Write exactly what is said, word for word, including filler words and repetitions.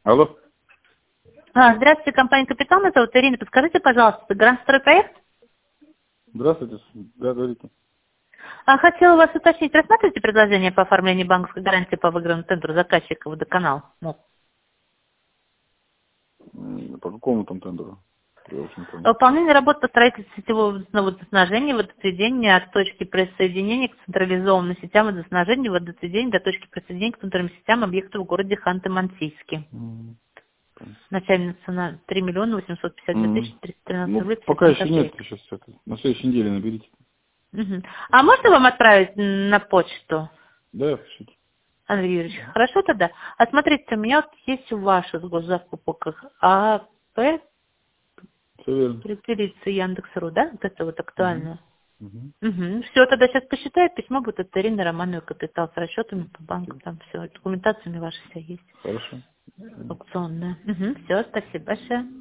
Алло. А, здравствуйте, компания «Капитал», меня зовут Ирина. Подскажите, пожалуйста, Гранд Строй проект? Здравствуйте. Да, говорите. А, хотела вас уточнить, рассматриваете предложение по оформлению банковской гарантии по выигранному тендеру заказчика водоканал? Ну. М, По какому там тендеру? Я уж не понял. Выполнение работ по строительству сетевого водоснабжения, водоотведения от точки присоединения к централизованным сетям водоснабжения, водоотведения до точки присоединения к центральным сетям объектов в городе Ханты-Мансийске. М, понятно. Начальная цена три миллиона восемьсот пятьдесят две М. тысячи триста тринадцать Ну, рублей пока пятьдесят еще нет, копеек. сейчас это. На следующей неделе наберите. Мгм. А можно вам отправить на почту? Да, пишите. Андрей Юрьевич, хорошо тогда. А смотрите, у меня вот есть ваша с госзакупок АП Все верно. репетиция Яндекс.ру, да? Вот это вот Угу. актуально. Угу. Угу. Все, тогда сейчас посчитаю, письмо будет от Ирины Романовой «Капитал» с расчетами по банку, там все, документациями ваши вся есть, Хорошо. аукционная. Угу. Все, спасибо большое.